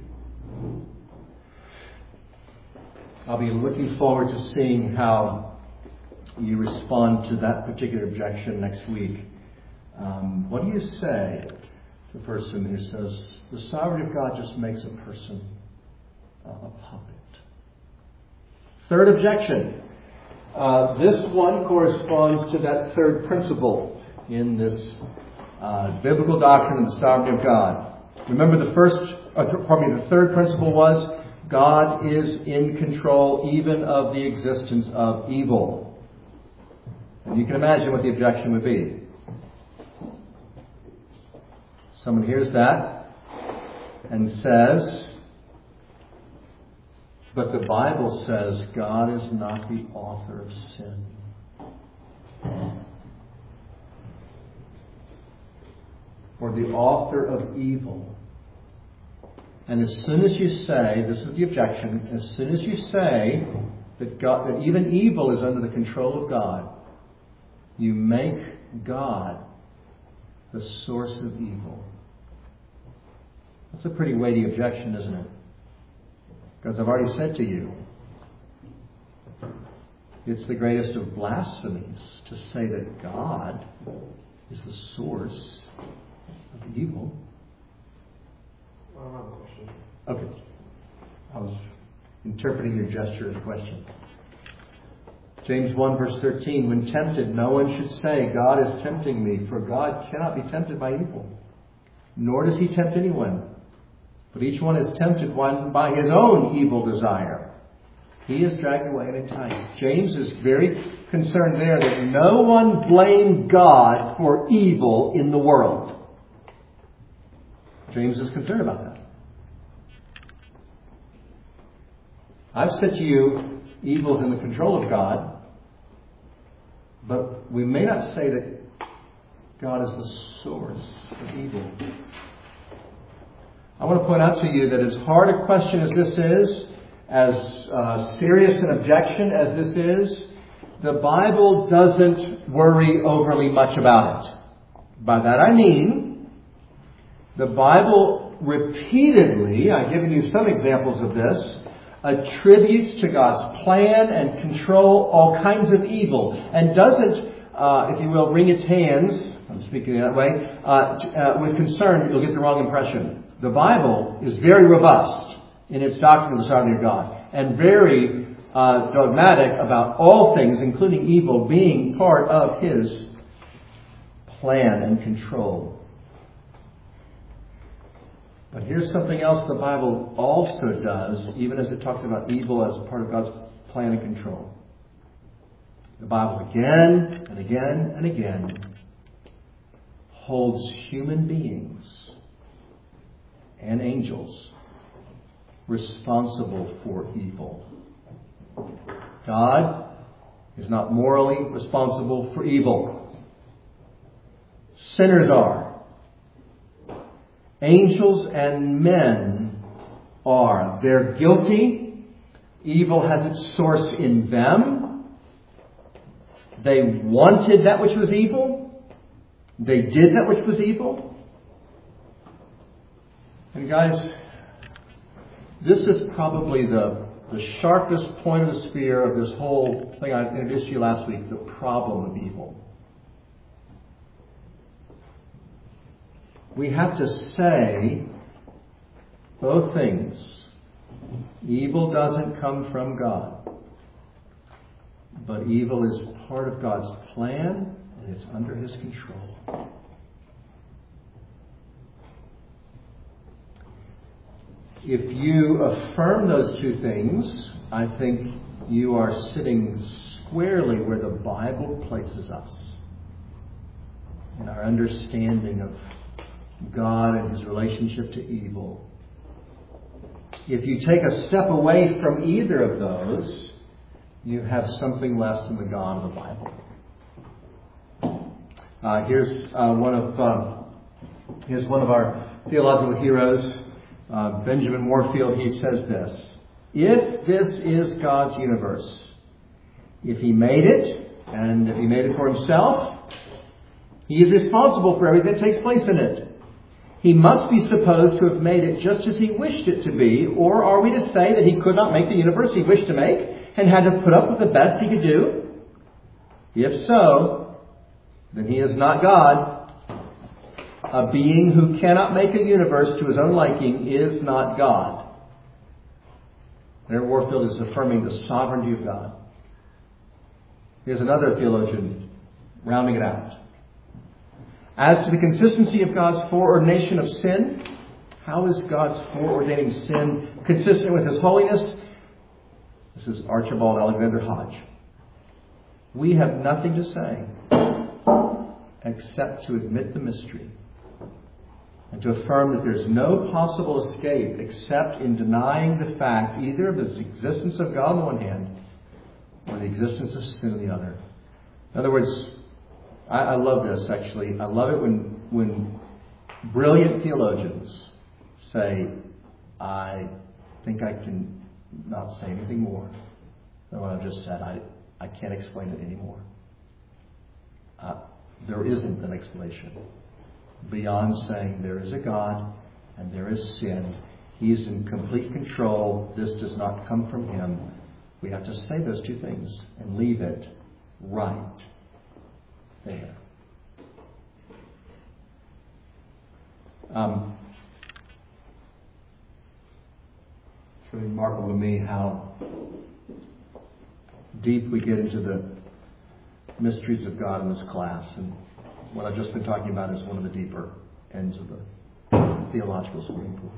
I'll be looking forward to seeing how you respond to that particular objection next week. What do you say to the person who says, the sovereignty of God just makes a person a puppet? Third objection. This one corresponds to that third principle in this biblical doctrine of the sovereignty of God. Remember the third principle was God is in control even of the existence of evil. And you can imagine what the objection would be. Someone hears that and says, but the Bible says God is not the author of sin. Or the author of evil. And as soon as you say, this is the objection, as soon as you say that even evil is under the control of God, you make God the source of evil. That's a pretty weighty objection, isn't it? Because I've already said to you, it's the greatest of blasphemies to say that God is the source of evil. Okay. I was interpreting your gesture as a question. James 1 verse 13, when tempted, no one should say, God is tempting me, for God cannot be tempted by evil, nor does He tempt anyone. But each one is tempted by his own evil desire. He is dragged away and enticed. James is very concerned there that no one blame God for evil in the world. James is concerned about that. I've said to you, evil is in the control of God, but we may not say that God is the source of evil. I want to point out to you that as hard a question as this is, as serious an objection as this is, the Bible doesn't worry overly much about it. By that I mean, the Bible repeatedly, I've given you some examples of this, attributes to God's plan and control all kinds of evil, and doesn't, if you will, wring its hands, I'm speaking that way, with concern, you'll get the wrong impression. The Bible is very robust in its doctrine of the sovereignty of God, and very dogmatic about all things, including evil, being part of His plan and control. But here's something else the Bible also does, even as it talks about evil as part of God's plan and control. The Bible again and again and again holds human beings and angels responsible for evil. God is not morally responsible for evil. Sinners are. Angels and men are. They're guilty. Evil has its source in them. They wanted that which was evil. They did that which was evil. And guys, this is probably the sharpest point of the spear of this whole thing I introduced to you last week, the problem of evil. We have to say both things. Evil doesn't come from God. But evil is part of God's plan, and it's under His control. If you affirm those two things, I think you are sitting squarely where the Bible places us in our understanding of God and His relationship to evil. If you take a step away from either of those, you have something less than the God of the Bible. Here's one of our theological heroes, Benjamin Warfield. He says this: if this is God's universe, if He made it, and if He made it for Himself, He is responsible for everything that takes place in it. He must be supposed to have made it just as He wished it to be, or are we to say that He could not make the universe He wished to make and had to put up with the best He could do? If so, then He is not God. A being who cannot make a universe to His own liking is not God. There, Warfield is affirming the sovereignty of God. Here's another theologian rounding it out. As to the consistency of God's foreordination of sin, how is God's foreordaining sin consistent with His holiness? This is Archibald Alexander Hodge. We have nothing to say except to admit the mystery and to affirm that there's no possible escape except in denying the fact either of the existence of God on the one hand or the existence of sin on the other. In other words, I love this, actually. I love it when brilliant theologians say, I think I can not say anything more than what I've just said. I can't explain it anymore. There isn't an explanation beyond saying there is a God and there is sin. He's in complete control. This does not come from Him. We have to say those two things and leave it right there. It's really remarkable to me how deep we get into the mysteries of God in this class. And what I've just been talking about is one of the deeper ends of the theological swimming pool.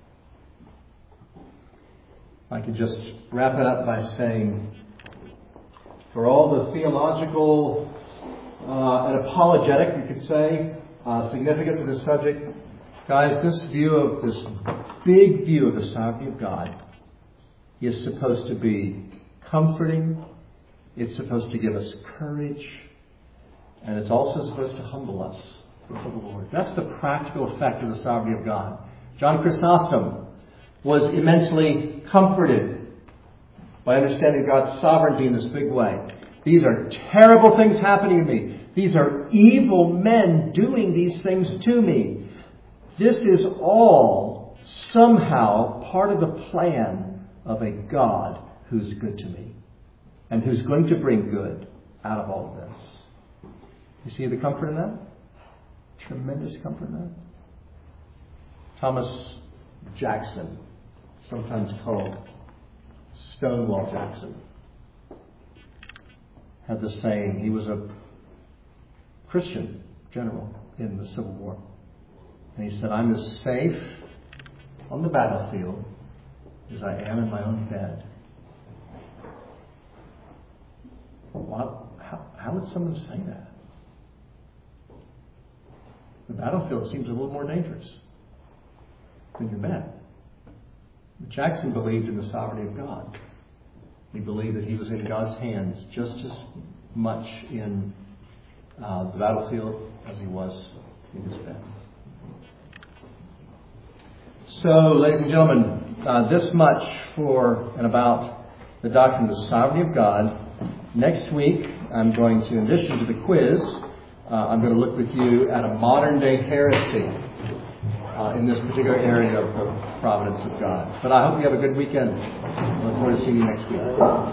I could just wrap it up by saying, for all the theological and apologetic, you could say, significance of this subject, guys, this big view of the sovereignty of God is supposed to be comforting. It's supposed to give us courage. And it's also supposed to humble us before the Lord. That's the practical effect of the sovereignty of God. John Chrysostom was immensely comforted by understanding God's sovereignty in this big way. These are terrible things happening to me. These are evil men doing these things to me. This is all somehow part of the plan of a God who's good to me and who's going to bring good out of all of this. You see the comfort in that? Tremendous comfort in that. Thomas Jackson, sometimes called Stonewall Jackson, had the saying, he was a Christian general in the Civil War. And he said, I'm as safe on the battlefield as I am in my own bed. How would someone say that? The battlefield seems a little more dangerous than your bed. But Jackson believed in the sovereignty of God. He believed that he was in God's hands just as much in the battlefield as he was in his bed. So, ladies and gentlemen, this much for and about the doctrine of the sovereignty of God. Next week, I'm going to, in addition to the quiz, I'm going to look with you at a modern-day heresy in this particular area of the providence of God. But I hope you have a good weekend. I look forward to seeing you next week.